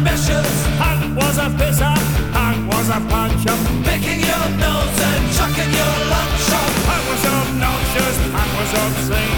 measures. Hank was a pisser, Hank was a puncher. Picking your nose and chucking your lunch off. Hank was obnoxious, Hank was obscene.